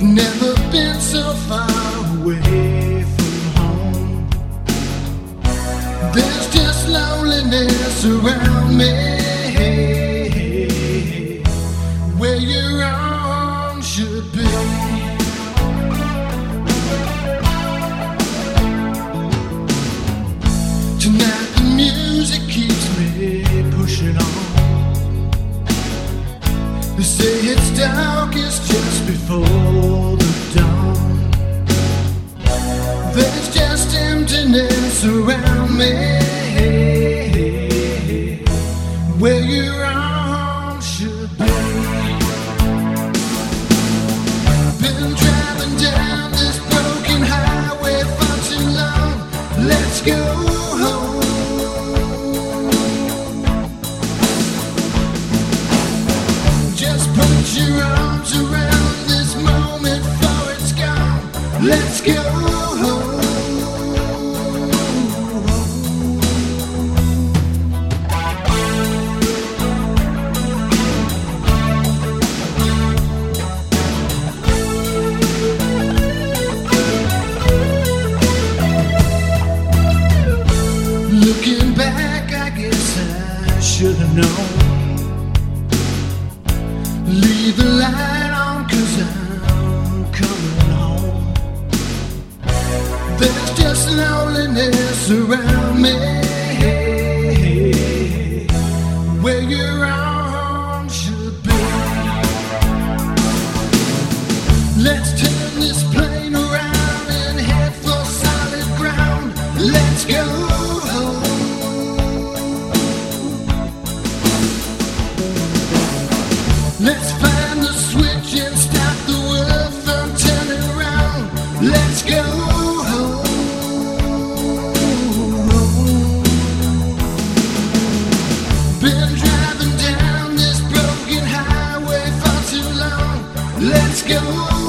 Never been so far away from home. There's just loneliness around me, where your arms should be. Tonight the music keeps me pushing on. They say it's darkest just before the dawn. There's just emptiness around me, where your arms should be. Been driving down this broken highway for too long. Let's go home. Just put your arms around this moment before it's gone. Let's go home. Looking back, I guess I should have known. Leave the light on, 'cause I'm coming home. There's just loneliness around me, where your arms should be. Let's turn this plane around and head for solid ground. Let's go home. Let's find the switch and stop the world from turning around. Let's go home. Been driving down this broken highway for too long. Let's go home.